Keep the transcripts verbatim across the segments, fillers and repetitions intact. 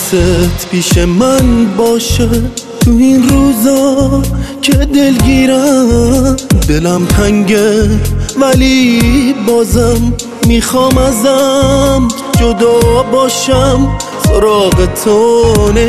حواست پیش من باشه تو این روزا که دلگیرم. دلم تنگه ولی بازم میخوام ازم جدا باشم، سراغ تو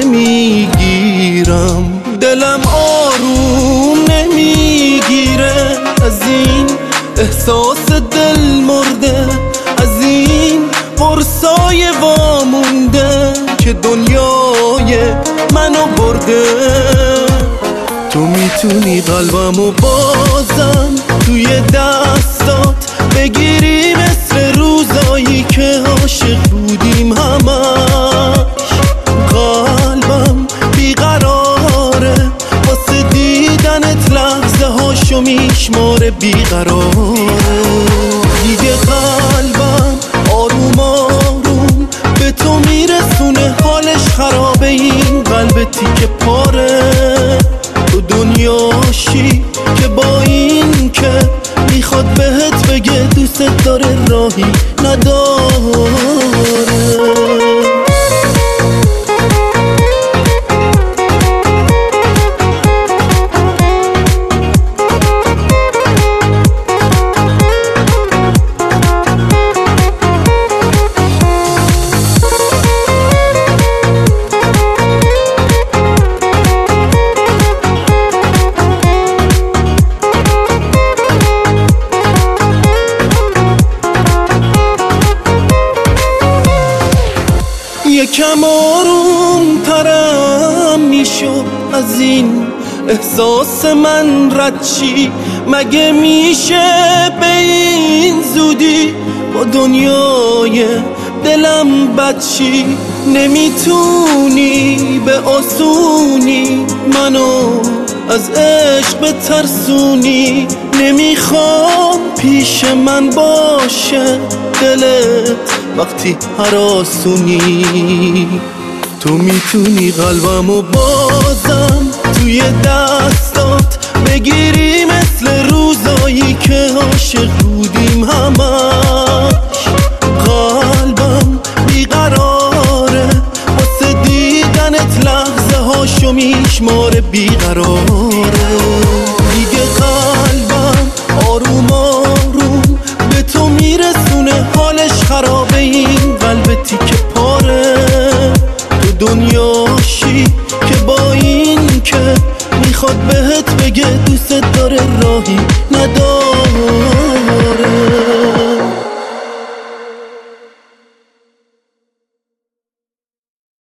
نمیگیرم. دلم آروم نمیگیره از این احساس دل مرده، از این قرصای وامونده که دنیای منو برده. تو میتونی قلبمو بازم توی دستات بگیری، مثل روزایی که عاشق بودیم همش. قلبم بیقراره واسه دیدنت، لحظه هاشو میشماره بیقراره. دیگه قلبم آروم آروم به تو میرسونه، حالش خرابه این قلب تیکه پاره. تو دنیاشی که با این که میخواد بهت بگه دوست داره راهی نداره. یکم آروم ترم میشد از این احساس من رد چی؟ مگه میشه به این زودی با دنیای دلم بد چی؟ نمیتونی به آسونی منو از عشق بترسونی. نمیخوام پیش من باشه دلت وقتی هراسونی. تو میتونی قلبمو بازم توی دستات بگیری، مثل روزایی که عاشق بودیم همش. قلبم بیقراره واسه دیدنت، لحظه هاشو میشماره بیقراره. دیگه قلبم آروم آروم به تو میرسونه، حالش خرابه این قلب تیکه پاره. تو دنیاشی که با این که میخواد بهت بگه دوست داره راهی